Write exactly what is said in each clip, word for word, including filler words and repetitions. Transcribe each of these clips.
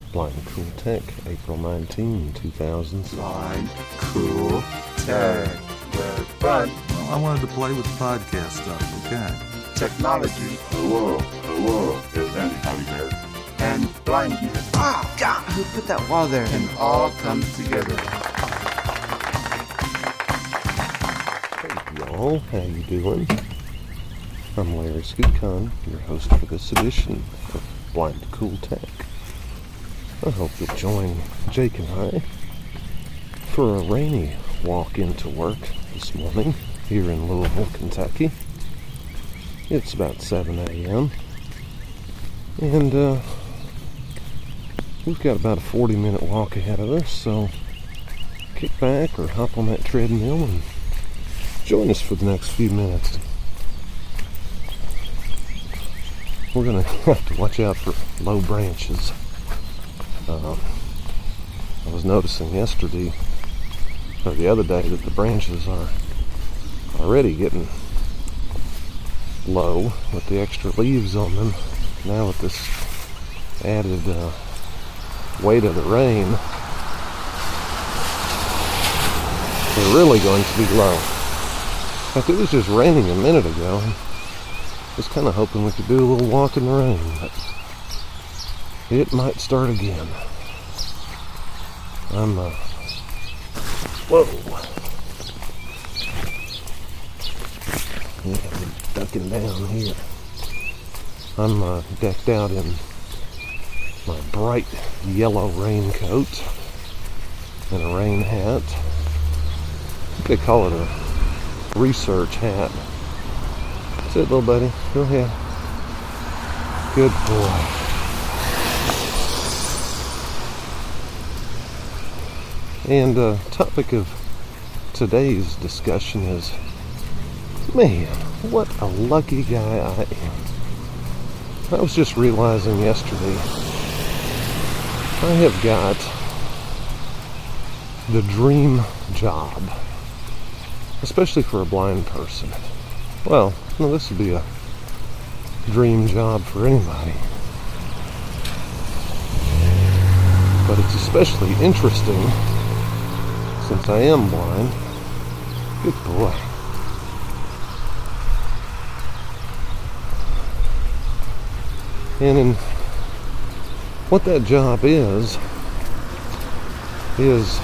Blind Cool Tech, April nineteenth, two thousand. Blind Cool Tech, where fun. Well, I wanted to play with podcast stuff, okay? Technology. Hello, hello, is anybody there? And blindness. Ah, God, who put that wall there? Can all come together. Hey y'all, how you doing? I'm Larry Scootcon, your host for this edition of Blind Cool Tech. I hope you'll join Jake and I for a rainy walk into work this morning here in Louisville, Kentucky. It's about seven a.m. and uh, we've got about a forty minute walk ahead of us, so kick back or hop on that treadmill and join us for the next few minutes. We're going to have to watch out for low branches. Um, I was noticing yesterday, or the other day, that the branches are already getting low with the extra leaves on them. Now with this added uh, weight of the rain, they're really going to be low. In fact, it was just raining a minute ago. I was kind of hoping we could do a little walk in the rain, but it might start again. I'm, uh, whoa. Yeah, I'm ducking down here. I'm uh, decked out in my bright yellow raincoat and a rain hat. They call it a research hat. That's it, little buddy. Go ahead. Good boy. And the uh, topic of today's discussion is, man, what a lucky guy I am. I was just realizing yesterday, I have got the dream job, especially for a blind person. Well, no, this would be a dream job for anybody. But it's especially interesting since I am blind. Good boy. And in what that job is, is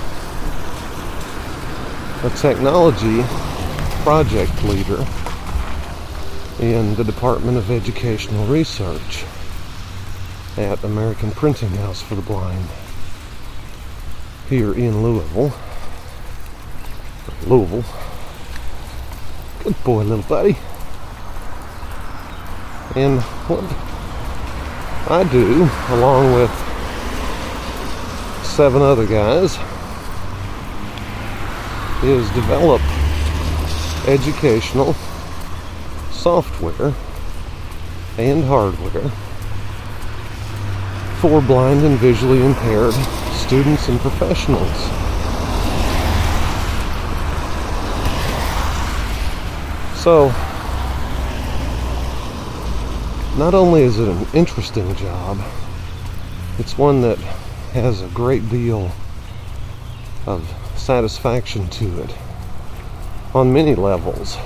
a technology project leader in the Department of Educational Research at American Printing House for the Blind here in Louisville. Louisville. Good boy, little buddy. And what I do, along with seven other guys, is develop educational software and hardware for blind and visually impaired students and professionals. So, not only is it an interesting job, it's one that has a great deal of satisfaction to it on many levels.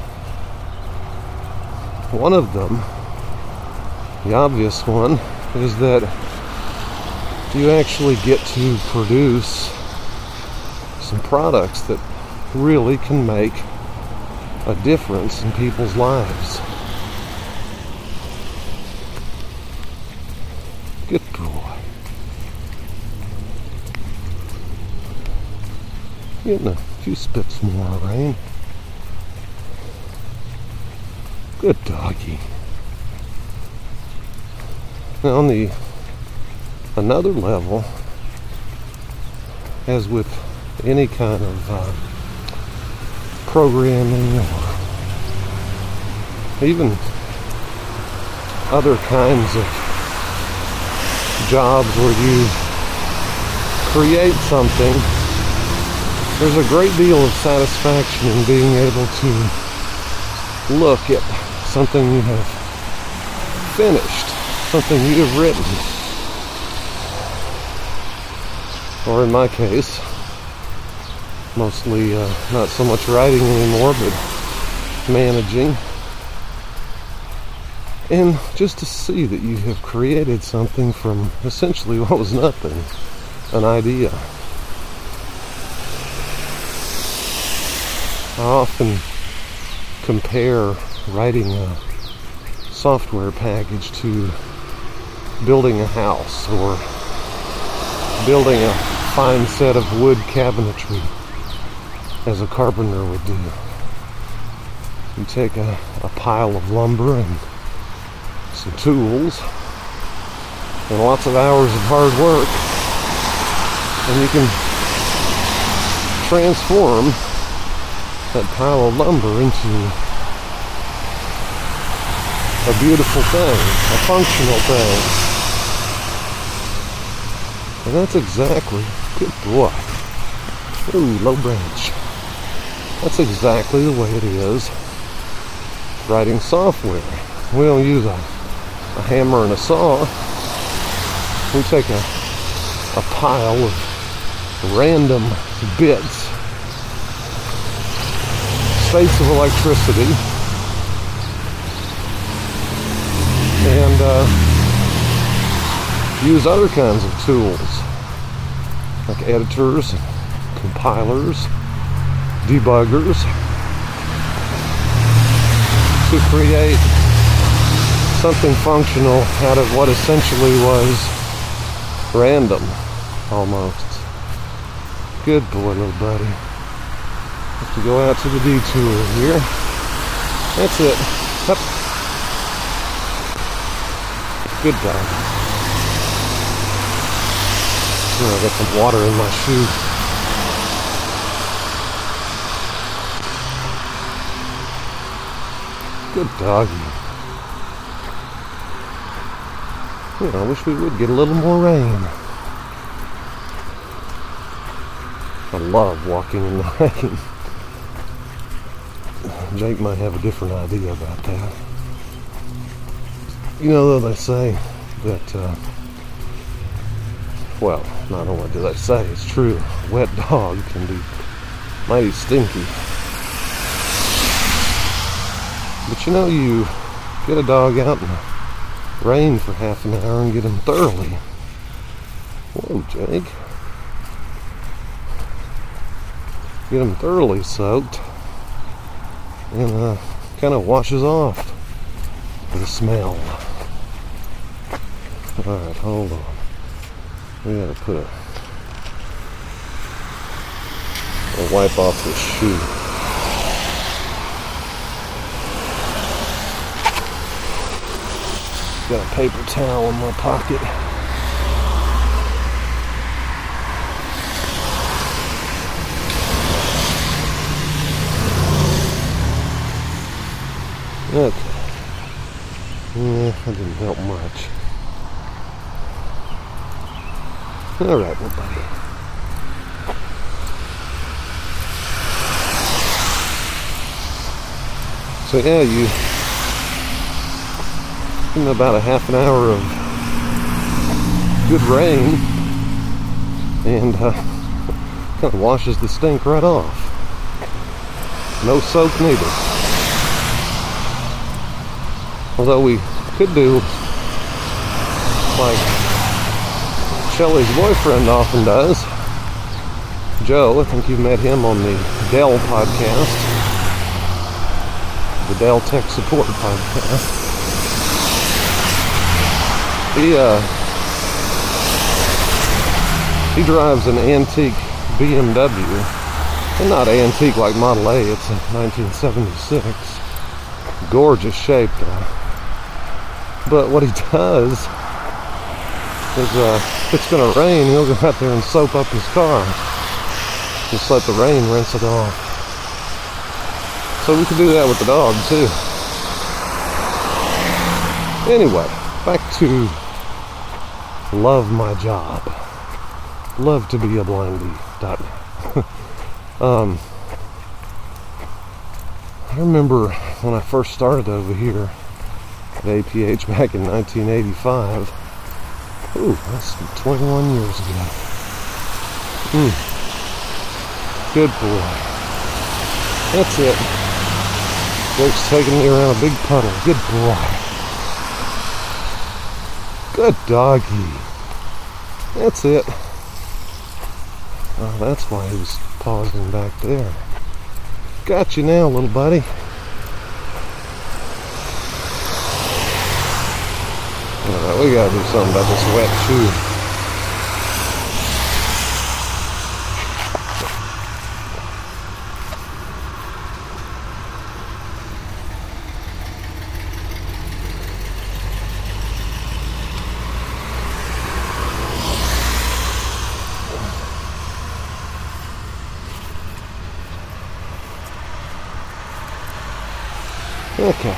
One of them, the obvious one, is that you actually get to produce some products that really can make a difference in people's lives. Good boy. Getting a few spits more rain. Good doggy. Now on the another level, as with any kind of uh, programming or even other kinds of jobs where you create something, there's a great deal of satisfaction in being able to look at something you have finished, something you have written, or in my case, mostly uh, not so much writing anymore, but managing. And just to see that you have created something from essentially what was nothing, an idea. I often compare writing a software package to building a house or building a fine set of wood cabinetry as a carpenter would do. You take a, a pile of lumber and some tools and lots of hours of hard work, and you can transform that pile of lumber into a beautiful thing, a functional thing. And that's exactly, good boy. Ooh, low branch. That's exactly the way it is writing software. We don't use a, a hammer and a saw. We take a, a pile of random bits, states of electricity, and uh, use other kinds of tools like editors, compilers, debuggers to create something functional out of what essentially was random, almost. Good boy, little buddy. Have to go out to the detour here. That's it. Up. Good dog. Oh, I got some water in my shoe. Good doggy. Yeah, I wish we would get a little more rain. I love walking in the rain. Jake might have a different idea about that. You know, though, they say that, uh, well, not only do they say, it's true, a wet dog can be mighty stinky. But you know, you get a dog out in the rain for half an hour and get him thoroughly. Whoa, Jake. Get him thoroughly soaked and uh, kind of washes off the smell. Alright, hold on. We gotta put a, a wipe off this shoe. Got a paper towel in my pocket. Okay. Yeah, that didn't help much. Alright, well, buddy. So yeah, you in about a half an hour of good rain, and uh, kind of washes the stink right off. No soap needed. Although we could do like Shelley's boyfriend often does, Joe. I think you've met him on the Dell podcast, the Dell Tech Support podcast. He uh, he drives an antique B M W, and not antique like Model A. It's a nineteen seventy-six, gorgeous shape though. But what he does is, uh, if it's going to rain, he'll go out there and soap up his car. Just let the rain rinse it off. So we could do that with the dog too. Anyway, back to love my job. Love to be a blindy dot net. um, I remember when I first started over here at A P H back in nineteen eighty-five. Ooh, that's twenty-one years ago. Hmm. Good boy. That's it. Jake's taking me around a big puddle. Good boy. Good doggy. That's it. Oh, that's why he was pausing back there. Got you now, little buddy. Alright, we gotta do something about this wet shoe. Okay.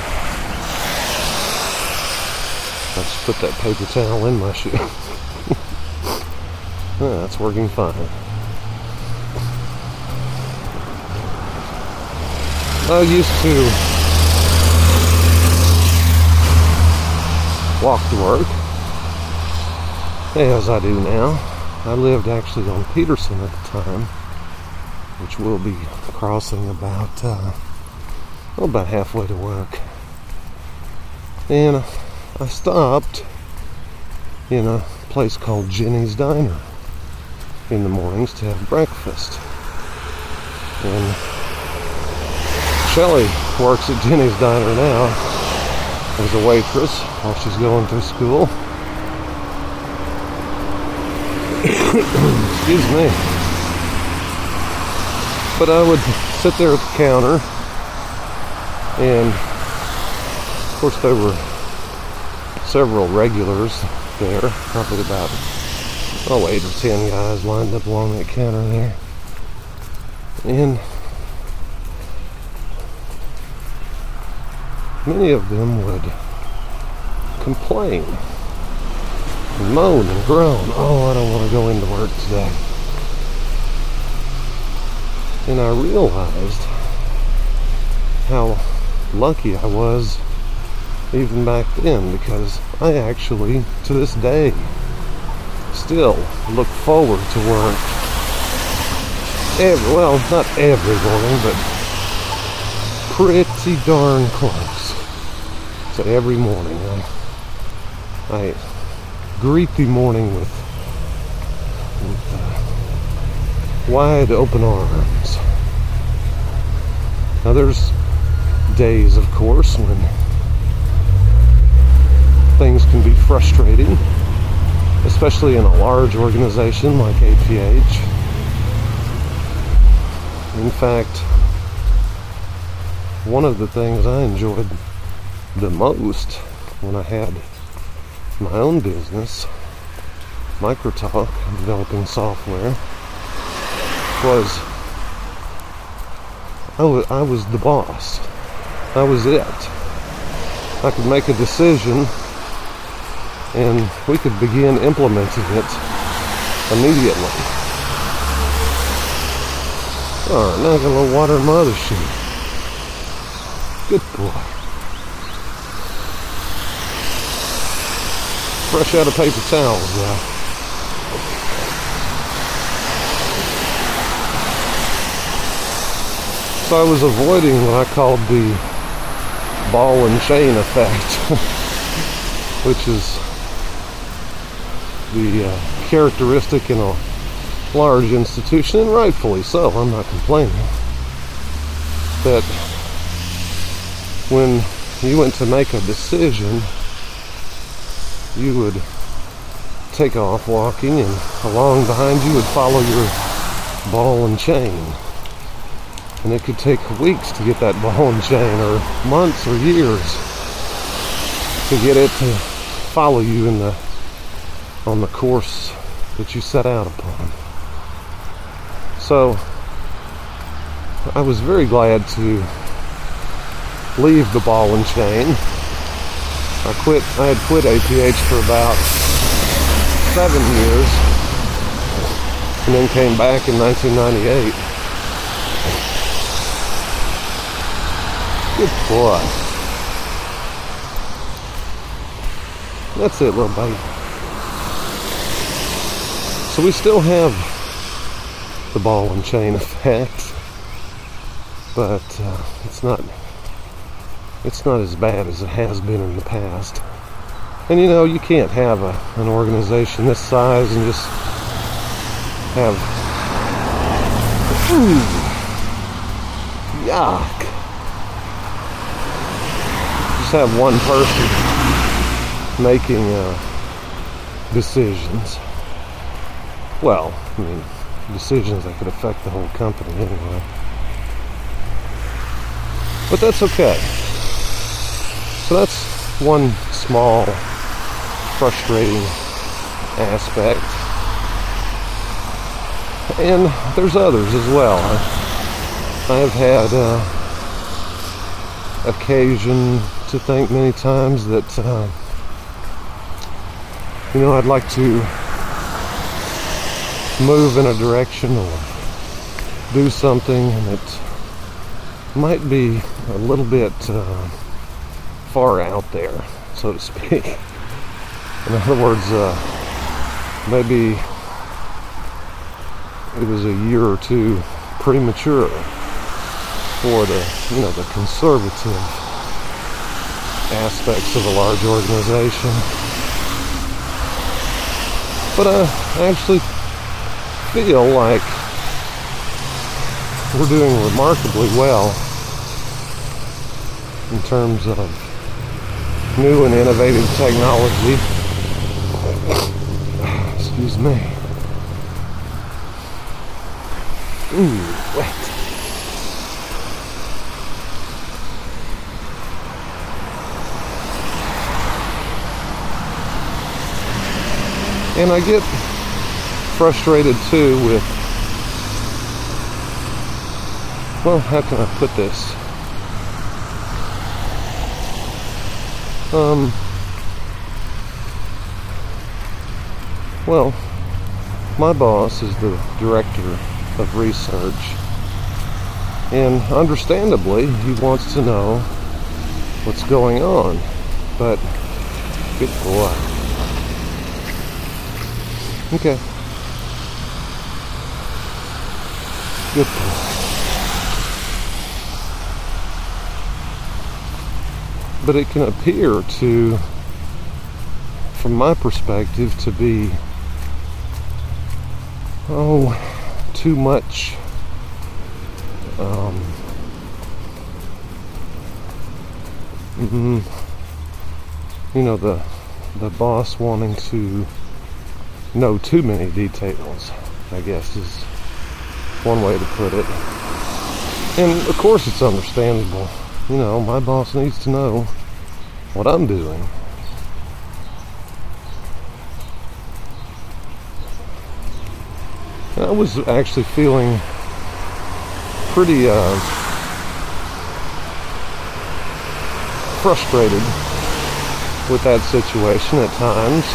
Let's put that paper towel in my shoe. Yeah, that's working fine. I used to walk to work, as I do now. I lived actually on Peterson at the time, which we'll be crossing about uh, well, about halfway to work. And I stopped in a place called Jenny's Diner in the mornings to have breakfast. And Shelley works at Jenny's Diner now as a waitress while she's going through school. Excuse me. But I would sit there at the counter, and of course there were several regulars there, probably about oh eight or ten guys lined up along that counter there. And many of them would complain and moan and groan, oh, I don't want to go into work today. And I realized how lucky I was even back then, because I actually, to this day, still look forward to work. Every, well, not every morning, but pretty darn close to every morning. I, I greet the morning with, with uh, wide open arms. Now there's days, of course, when things can be frustrating, especially in a large organization like A P H. In fact, one of the things I enjoyed the most when I had my own business, Microtalk, developing software, was I was, I was the boss. I was it. I could make a decision and we could begin implementing it immediately. Alright, now I got a little water in my other shoe. Good boy. Fresh out of paper towels now. So I was avoiding what I called the ball and chain effect, which is the uh, characteristic in a large institution, and rightfully so, I'm not complaining, that when you went to make a decision, you would take off walking, and along behind you would follow your ball and chain. And it could take weeks to get that ball and chain, or months or years to get it to follow you in the on the course that you set out upon. So I was very glad to leave the ball and chain. I quit I had quit A P H for about seven years and then came back in nineteen ninety-eight. Good boy. That's it, little buddy. So we still have the ball and chain effect, but uh, it's not it's not as bad as it has been in the past. And you know, you can't have a, an organization this size and just have ooh, yuck. Just have one person making uh, decisions. Well, I mean, decisions that could affect the whole company anyway. But that's okay. So that's one small, frustrating aspect. And there's others as well. I, I have had uh, occasion to think many times that, uh, you know, I'd like to move in a direction or do something that might be a little bit uh, far out there, so to speak. In other words, uh, maybe it was a year or two premature for the, you know, the conservative aspects of a large organization. But I actually feel like we're doing remarkably well in terms of new and innovative technology. Excuse me. Ooh, wet. And I get frustrated too with, well, how can I put this? Um, well, my boss is the director of research, and understandably, he wants to know what's going on, but good boy. Okay. Good boy. But it can appear to, from my perspective, to be, oh, too much um, mm, you know, the the boss wanting to know too many details, I guess is one way to put it. And of course it's understandable. You know, my boss needs to know what I'm doing. I was actually feeling pretty uh, frustrated with that situation at times,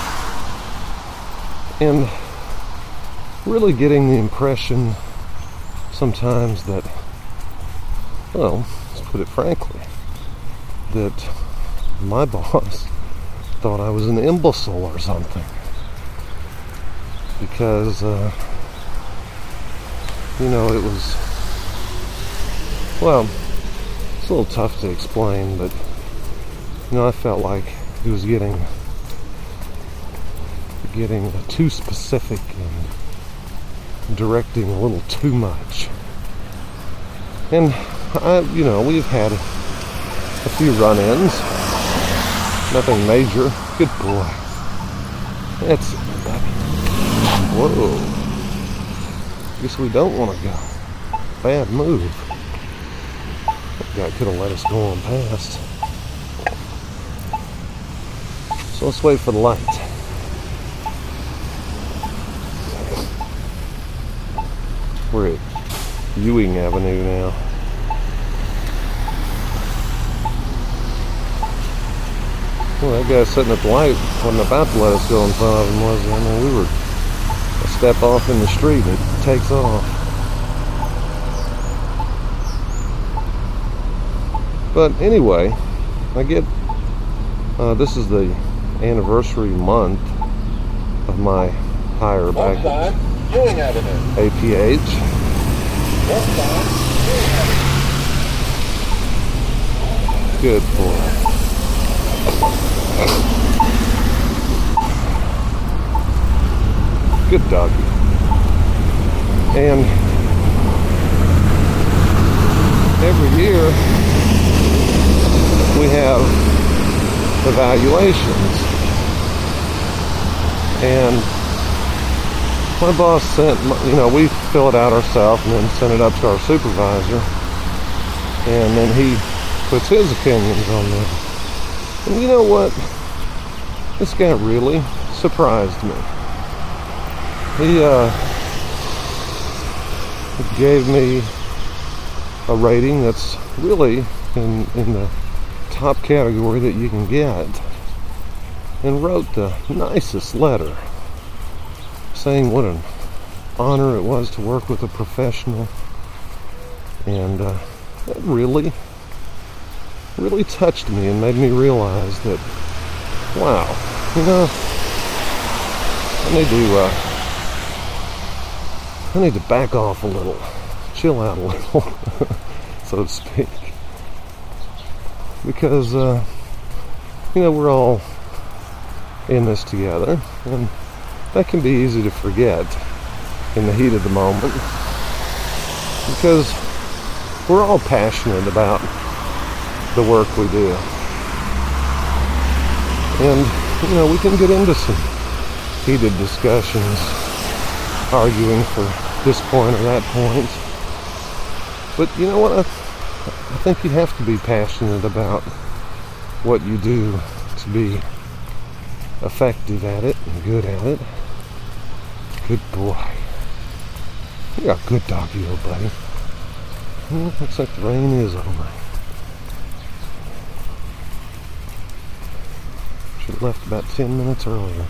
and really getting the impression sometimes that, well, let's put it frankly, that my boss thought I was an imbecile or something, because uh, you know, it was, well, it's a little tough to explain, but you know, I felt like he was getting getting too specific and directing a little too much. And I, you know, we've had a few run-ins, nothing major. Good boy. That's, whoa. Guess we don't want to go. Bad move. That guy could have let us go on past. So let's wait for the light. We're at Ewing Avenue now. Well, that guy sitting at the light wasn't about to let us go in front of him, was he? I mean, we were a step off in the street and it takes off. But anyway, I get, uh, this is the anniversary month of my hire back at Ewing Avenue. A P H. Westbound Ewing Avenue. Good boy. Good doggy. And every year we have evaluations. And my boss sent, you know, we fill it out ourselves and then send it up to our supervisor. And then he puts his opinions on it. And you know what? This guy really surprised me. He uh, gave me a rating that's really in, in the top category that you can get, and wrote the nicest letter saying what an honor it was to work with a professional. And uh, that really, really touched me and made me realize that, wow, you know, I need to, uh, I need to back off a little, chill out a little, so to speak. Because, uh, you know, we're all in this together, and that can be easy to forget in the heat of the moment. Because we're all passionate about the work we do. And, you know, we can get into some heated discussions, arguing for this point or that point. But you know what? I, I think you have to be passionate about what you do to be effective at it and good at it. Good boy. You got a good doggy, little buddy. Well, looks like the rain is over. Should have left about ten minutes earlier.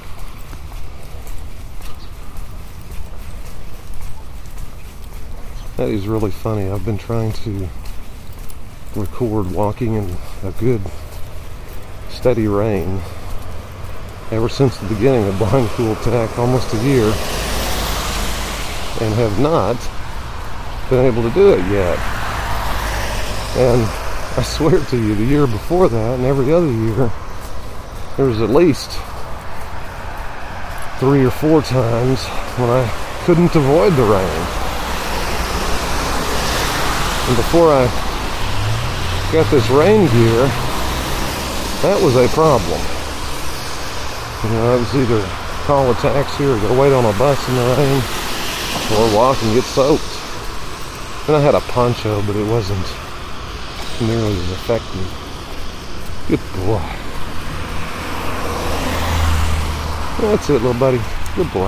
That is really funny. I've been trying to record walking in a good steady rain ever since the beginning of Blind Cool Tech, almost a year, and have not been able to do it yet. And I swear to you, the year before that and every other year, there was at least three or four times when I couldn't avoid the rain. And before I got this rain gear, that was a problem. You know, I was either call a taxi or go wait on a bus in the rain, or walk and get soaked. And I had a poncho, but it wasn't nearly as effective. Good boy. That's it, little buddy. Good boy.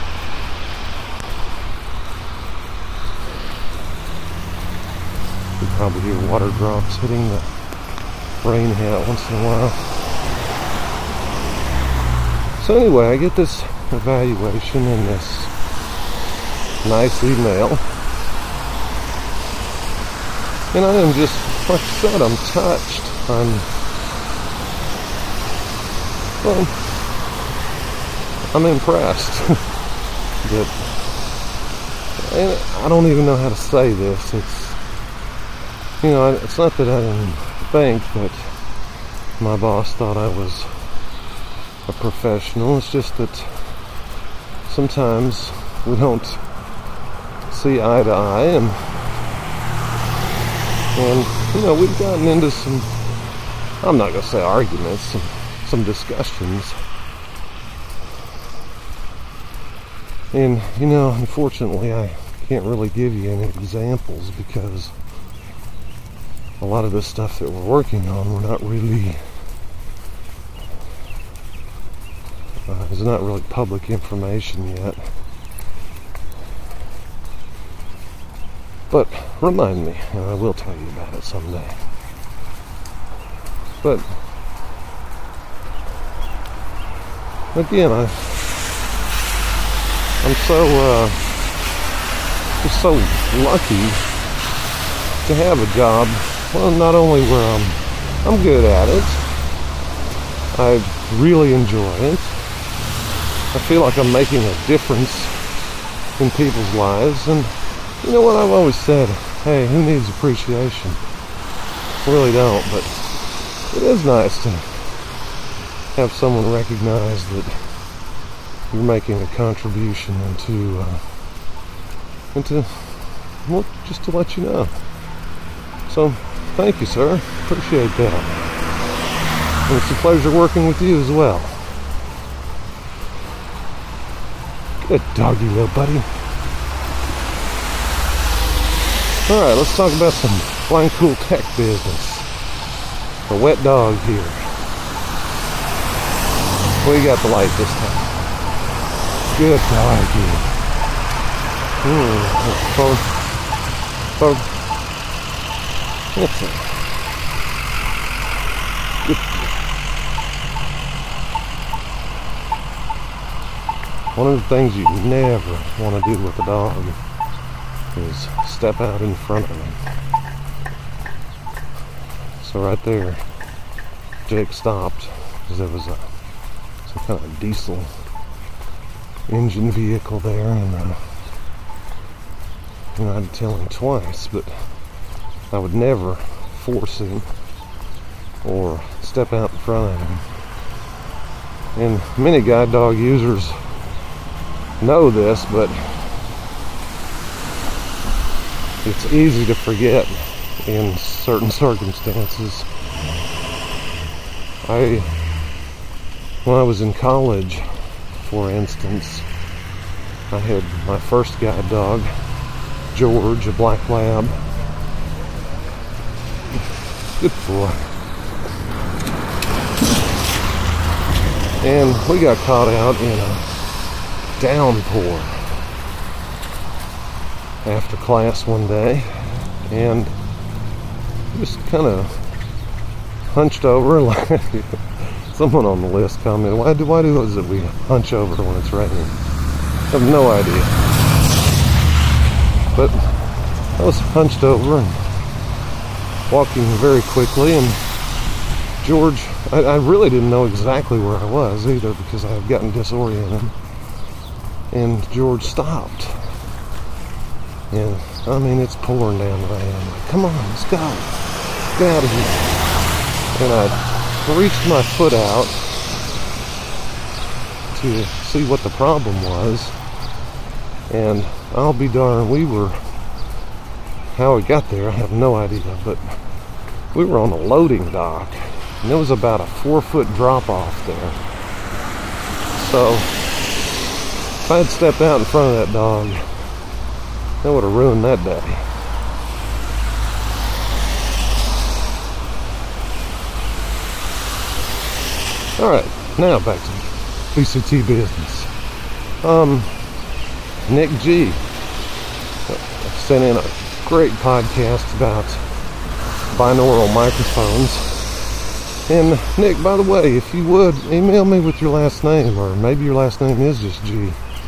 You probably hear water drops hitting the rain hat once in a while. So anyway, I get this evaluation in this nice email. And I am just, like I said, I'm touched. I'm, well, I'm impressed. that, and I don't even know how to say this. It's, you know, it's not that I didn't think that my boss thought I was a professional. It's just that sometimes we don't see eye to eye, and and you know, we've gotten into some, I'm not gonna say arguments, some, some discussions. And you know, unfortunately, I can't really give you any examples because a lot of the stuff that we're working on, we're not really Uh, it's not really public information yet. But remind me, and I will tell you about it someday. But again, I, I'm so uh, just so lucky to have a job. Well, not only where I'm, I'm good at it, I really enjoy it. I feel like I'm making a difference in people's lives. And you know what, I've always said, hey, who needs appreciation? I really don't, but it is nice to have someone recognize that you're making a contribution into, uh, into, well, just to let you know. So, thank you, sir. Appreciate that. And it's a pleasure working with you as well. Good doggy, little buddy. Alright, let's talk about some Blind Cool Tech business. The wet dog here. We got the light this time. Good doggy. Hmm. Phone. Phone. That's it. Good. One of the things you never want to do with a dog is step out in front of him. So right there, Jake stopped because there was a some kind of diesel engine vehicle there, and uh, you know, I had to tell him twice, but I would never force him or step out in front of him. And many guide dog users know this, but it's easy to forget in certain circumstances. I, when I was in college, for instance, I had my first guide dog, George, a black lab. Good boy. And we got caught out in a downpour after class one day, and just kind of hunched over like someone on the list commented, why do why do is it we hunch over when it's raining? I have no idea. But I was hunched over and walking very quickly, and George, I, I really didn't know exactly where I was either because I had gotten disoriented, and George stopped. And I mean, it's pouring down the rain. I'm like, come on, let's go. Get out of here. And I reached my foot out to see what the problem was. And I'll be darned, we were, how we got there, I have no idea, but we were on a loading dock. And there was about a four foot drop off there. So, if I had stepped out in front of that dog, that would have ruined that day. Alright, now back to B C T business. Um, Nick G sent in a great podcast about binaural microphones. And Nick, by the way, if you would, email me with your last name, or maybe your last name is just G.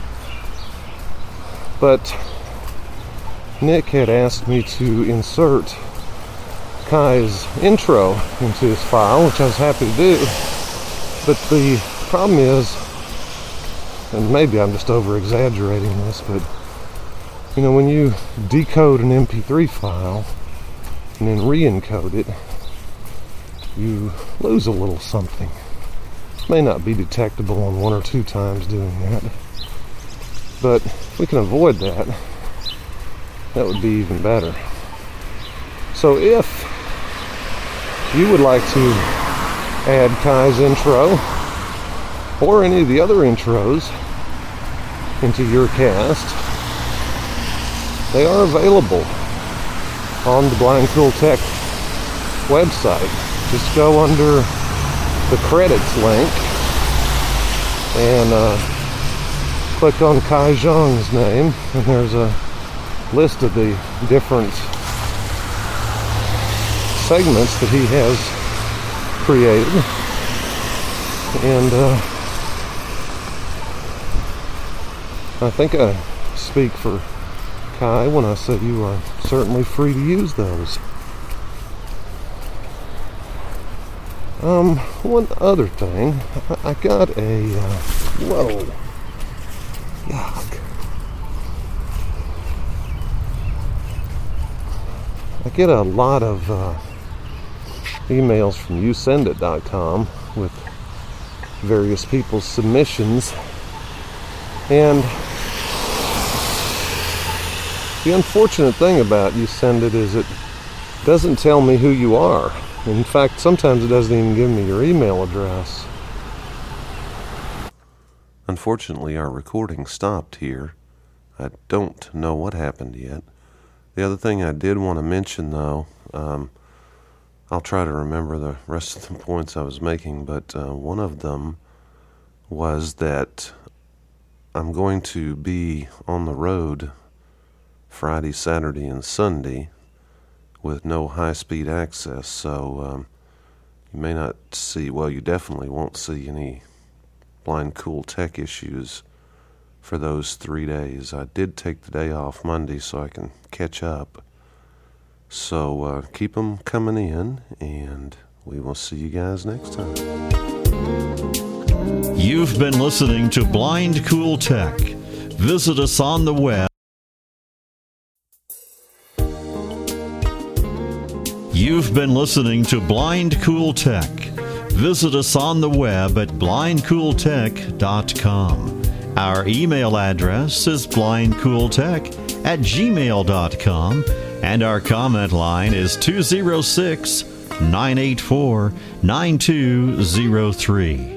But Nick had asked me to insert Kai's intro into his file, which I was happy to do. But the problem is, and maybe I'm just over exaggerating this, but you know, when you decode an M P three file and then re-encode it, you lose a little something. It may not be detectable on one or two times doing that, but if we can avoid that, that would be even better. So if you would like to add Kai's intro or any of the other intros into your cast, they are available on the Blind Cool Tech website. Just go under the credits link and uh, click on Kai Zhang's name, and there's a list of the different segments that he has created. And uh, I think I speak for Kai when I say you are certainly free to use those. Um, one other thing, I, I got a, uh, whoa, yuck. I get a lot of uh, emails from you send it dot com with various people's submissions, and the unfortunate thing about You Send It is it doesn't tell me who you are. In fact, sometimes it doesn't even give me your email address. Unfortunately, our recording stopped here. I don't know what happened yet. The other thing I did want to mention, though, um, I'll try to remember the rest of the points I was making, but uh, one of them was that I'm going to be on the road Friday, Saturday, and Sunday with no high-speed access, so um, you may not see, well, you definitely won't see any Blind Cool Tech issues for those three days. I did take the day off Monday so I can catch up. So uh, keep them coming in, and we will see you guys next time. You've been listening to Blind Cool Tech. Visit us on the web. You've been listening to Blind Cool Tech. Visit us on the web at blind cool tech dot com. Our email address is blind cool tech at gmail dot com, and our comment line is two oh six, nine eight four, nine two oh three.